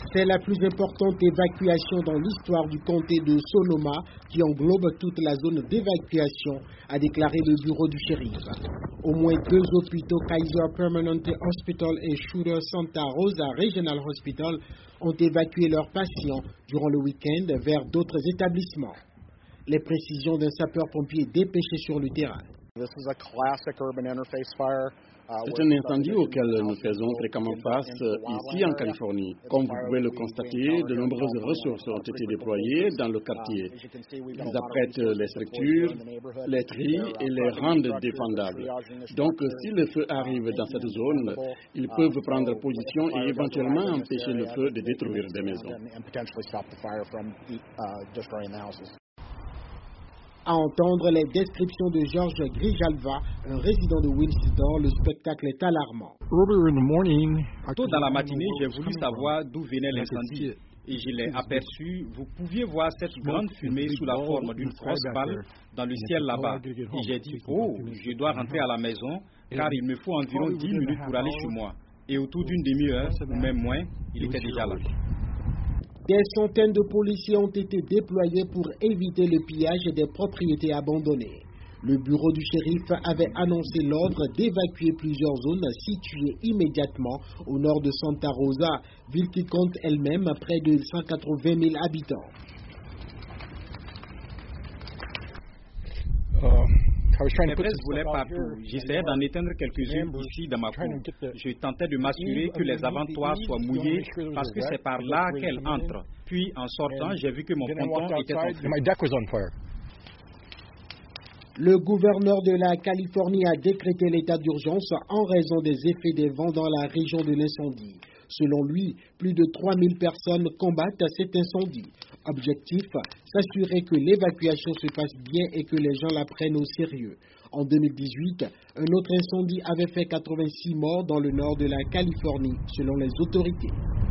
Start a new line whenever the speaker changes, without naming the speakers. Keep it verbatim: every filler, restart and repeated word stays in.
C'est la plus importante évacuation dans l'histoire du comté de Sonoma qui englobe toute la zone d'évacuation, a déclaré le bureau du shérif. Au moins deux hôpitaux, Kaiser Permanente Hospital et Shooter Santa Rosa Regional Hospital, ont évacué leurs patients durant le week-end vers d'autres établissements. Les précisions d'un sapeur-pompier dépêché sur le terrain.
C'est un incendie auquel nous faisons fréquemment face ici en Californie. Comme vous pouvez le constater, de nombreuses ressources ont été déployées dans le quartier. Ils apprêtent les structures, les trient et les rendent défendables. Donc, si le feu arrive dans cette zone, ils peuvent prendre position et éventuellement empêcher le feu de détruire des maisons.
À entendre les descriptions de Georges Grijalva, un résident de Winston, le spectacle est alarmant.
Tôt dans la matinée, j'ai voulu savoir d'où venait l'incendie et je l'ai aperçu. Vous pouviez voir cette grande fumée sous la forme d'une grosse balle dans le ciel là-bas. Et j'ai dit, oh, je dois rentrer à la maison car il me faut environ dix minutes pour aller chez moi. Et autour d'une demi-heure, ou même moins, il était déjà là.
Des centaines de policiers ont été déployés pour éviter le pillage des propriétés abandonnées. Le bureau du shérif avait annoncé l'ordre d'évacuer plusieurs zones situées immédiatement au nord de Santa Rosa, ville qui compte elle-même près de cent quatre-vingt mille habitants.
Les braises volaient partout. J'essayais d'en éteindre quelques-unes ici dans ma cour. Je tentais de m'assurer que les avantoirs soient mouillés parce que c'est par là qu'elles entrent. Puis, en sortant, j'ai vu que mon ponton était en feu.
Le gouverneur de la Californie a décrété l'état d'urgence en raison des effets des vents dans la région de l'incendie. Selon lui, plus de trois mille personnes combattent cet incendie. Objectif, s'assurer que l'évacuation se passe bien et que les gens la prennent au sérieux. En deux mille dix-huit, un autre incendie avait fait quatre-vingt-six morts dans le nord de la Californie, selon les autorités.